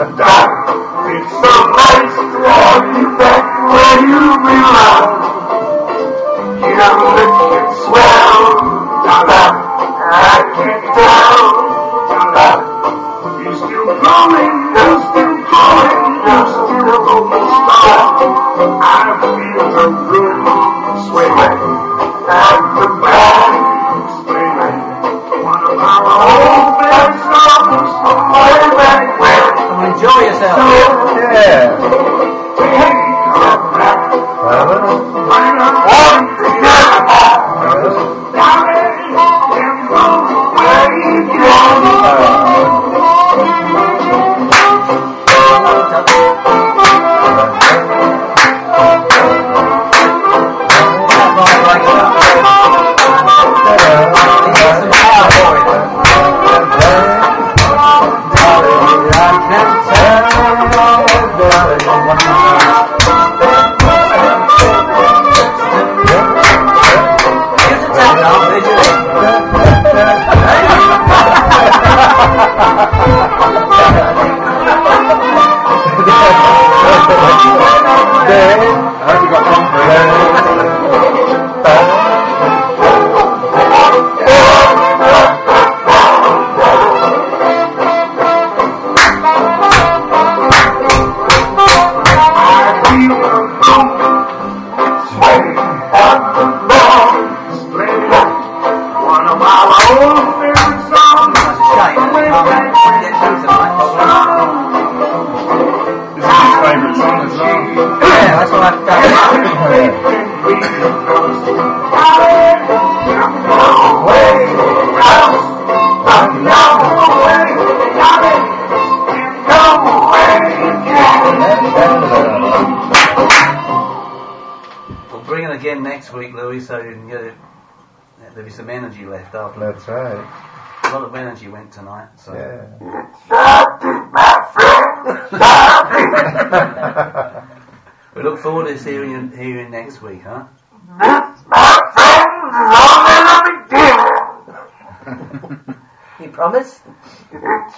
It's so nice to have you back where you belong. You look and swell, I can tell. You're still growing, you're still growing, you're still a star. I feel the room swaying and the band's playing one of our old band songs from way back when. Enjoy yourself. Yeah. There'll be some energy left after. That's right. A lot of energy went tonight, so. Yeah. We look forward to hearing you next week, huh? This, my friends, is only the beginning. You promise? It's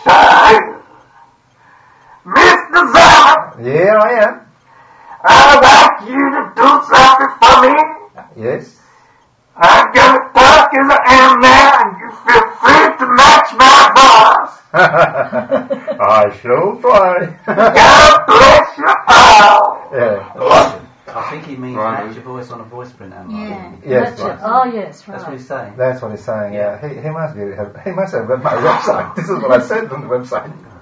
Mr. Zara. Yeah, I am. I'd like you to do something for me. Yes. I'm gonna talk as I am now, and you feel free to match my voice. I shall try. God bless you all. Yeah. I think he means match your voice on a voice printer. Yeah. Yes, Right. right. Oh, yes, right. That's what he's saying. That's what he's saying. Yeah. He must have my website. This is what I said on the website.